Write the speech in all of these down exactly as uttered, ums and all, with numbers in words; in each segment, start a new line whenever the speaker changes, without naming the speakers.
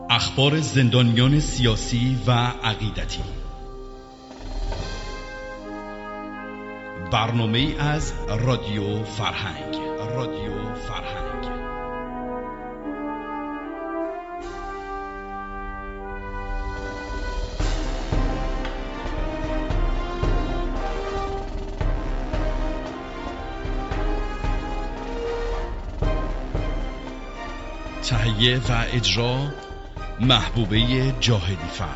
اخبار زندانیان سیاسی و عقیدتی. برنامه از رادیو فرهنگ. رادیو فرهنگ تهیه و اجرا محبوبه جاهدی فر.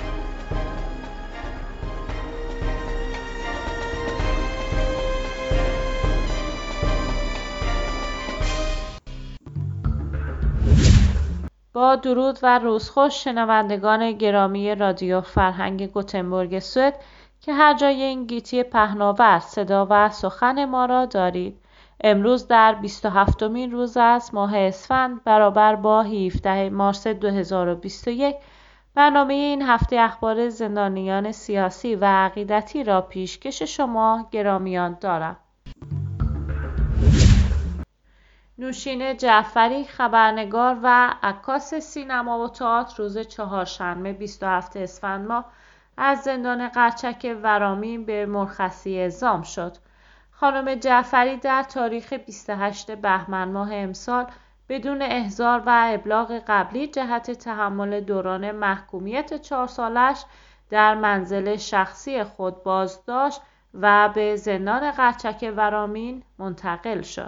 با درود و روزخوش شنوندگان گرامی رادیو فرهنگ گوتنبرگ سوئد که هر جای این گیتی پهناور صدا و سخن ما را دارید. امروز در بیست و هفتمین روز از ماه اسفند برابر با هفدهم مارس دو هزار و بیست و یک برنامه این هفته اخبار زندانیان سیاسی و عقیدتی را پیشکش شما گرامیان دارم. نوشین جعفری، خبرنگار و عکاس سینما و تئاتر، روز چهارشنبه بیست و هفتم اسفند ماه از زندان قرچک ورامین به مرخصی اعزام شد. خانم جعفری در تاریخ بیست و هشتم بهمن ماه امسال بدون احضار و ابلاغ قبلی جهت تحمل دوران محکومیت چهار سالش در منزل شخصی خود بازداشت و به زندان قرچک ورامین منتقل شد.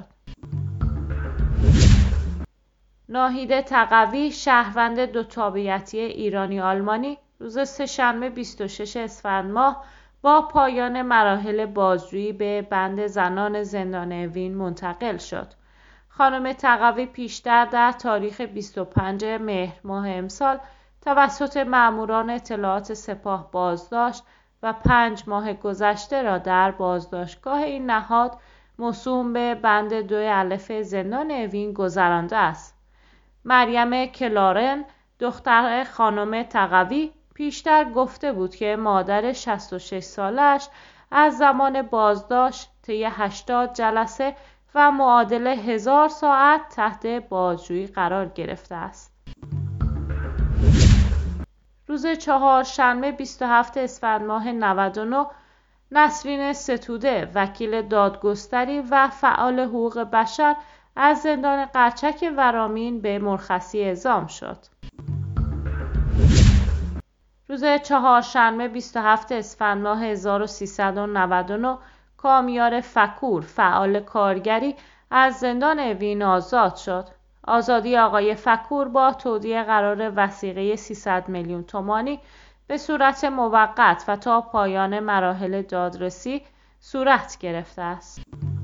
ناهید تقوی، شهروند دو تابعیتی ایرانی آلمانی، روز سه‌شنبه بیست و ششم اسفند ماه با پایان مراحل بازجویی به بند زنان زندان اوین منتقل شد. خانم تقوی پیشتر در تاریخ بیست و پنجم مهر ماه امسال توسط ماموران اطلاعات سپاه بازداشت و پنج ماه گذشته را در بازداشتگاه این نهاد موسوم به بند دو الف زندان اوین گذرانده است. مریم کلارن، دختر خانم تقوی، پیشتر گفته بود که مادر شصت و شش سالش از زمان بازداشت طی هشتاد جلسه و معادل هزار ساعت تحت بازجویی قرار گرفته است. روز چهارشنبه بیست و هفتم اسفند ماه نود و نه نسرین ستوده، وکیل دادگستری و فعال حقوق بشر، از زندان قرچک ورامین به مرخصی اعزام شد. روز چهارشنبه بیست و هفتم اسفند ماه هزار و سیصد و نود و نه کامیار فکور، فعال کارگری، از زندان اوین آزاد شد. آزادی آقای فکور با تودیع قرار وثیقه سیصد میلیون تومانی به صورت موقت و تا پایان مراحل دادرسی صورت گرفته است.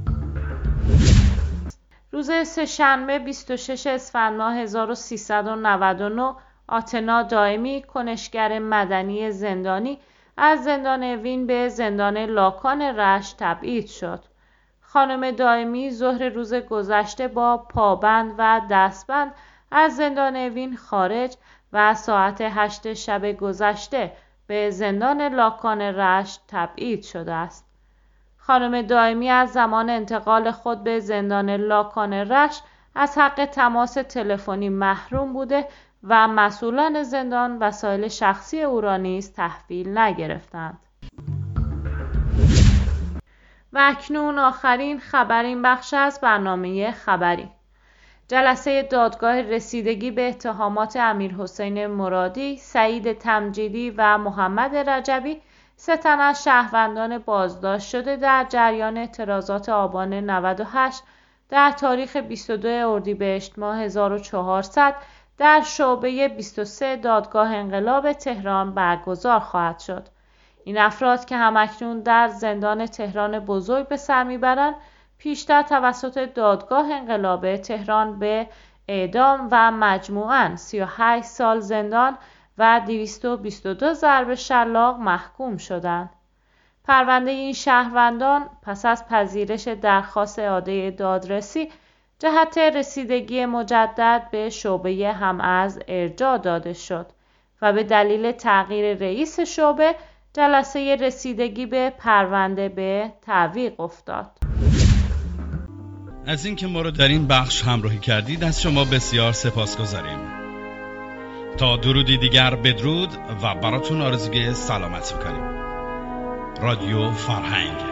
روز سه‌شنبه بیست و ششم اسفند ماه هزار و سیصد و نود و نه آتنا دائمی، کنشگر مدنی زندانی، از زندان اوین به زندان لاکان رشت تبعید شد. خانم دائمی ظهر روز گذشته با پابند و دستبند از زندان اوین خارج و ساعت هشت شب گذشته به زندان لاکان رشت تبعید شده است. خانم دائمی از زمان انتقال خود به زندان لاکان رشت از حق تماس تلفنی محروم بوده و مسئولان زندان وسایل شخصی او را نیز تحویل نگرفتند. و اکنون آخرین خبرین بخش از برنامه خبری. جلسه دادگاه رسیدگی به اتهامات امیرحسین مرادی، سعید تمجیدی و محمد رجبی، سه تن از شهروندان بازداشت شده در جریان اعتراضات آبان نود و هشت در تاریخ بیست و دوم اردیبهشت ماه هزار و چهارصد در شعبه بیست و سه دادگاه انقلاب تهران برگزار خواهد شد. این افراد که همکنون در زندان تهران بزرگ به سر میبرند، پیشتر توسط دادگاه انقلاب تهران به اعدام و مجموعاً سی و هشت سال زندان و دویست و بیست و دو ضرب شلاق محکوم شدند. پرونده این شهروندان پس از پذیرش درخواست اعاده دادرسی جهت رسیدگی مجدد به شعبه هم از ارجاع داده شد و به دلیل تغییر رئیس شعبه جلسه رسیدگی به پرونده به تعویق افتاد.
از اینکه ما رو در این بخش همراهی کردید از شما بسیار سپاسگزاریم. تا درودی دیگر بدرود و براتون آرزوی سلامتی میکنیم. رادیو فرهنگ.